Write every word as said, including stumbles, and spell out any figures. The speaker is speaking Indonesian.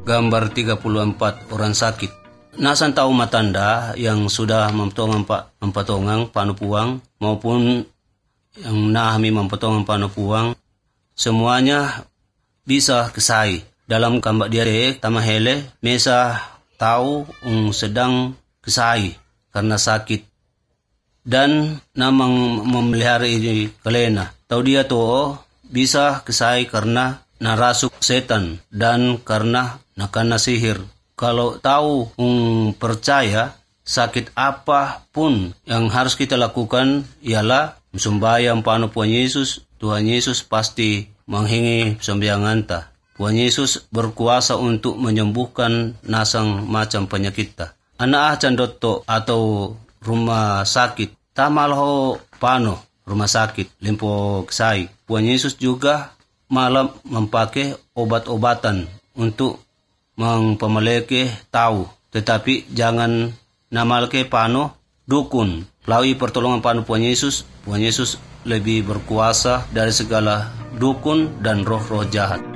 Gambar tiga puluh empat orang sakit. Nasan tahu matanda yang sudah mempotongan pa, mempotongan panupuang maupun yang nahami mempotongan panupuang, semuanya bisa kesai. Dalam kambak dia tamahele mesa tahu um, sedang kesai karena sakit dan namang memelihara ini kelena. Tahu dia tuh bisa kesai karena narasuk setan dan karena nakana sihir. Kalau tahu um, percaya sakit apapun yang harus kita lakukan ialah sembahyang pano Tuhan Yesus. Tuhan Yesus pasti menghingi sembayangan ta. Tuhan Yesus berkuasa untuk menyembuhkan nasang macam penyakit ta. Anak candotto atau rumah sakit tamalho pano rumah sakit limpo kesai. Tuhan Yesus juga malam memakai obat-obatan untuk mengpemeleke tahu, tetapi jangan namalke pano dukun. Melalui pertolongan pano Tuhan Yesus, Tuhan Yesus lebih berkuasa dari segala dukun dan roh-roh jahat.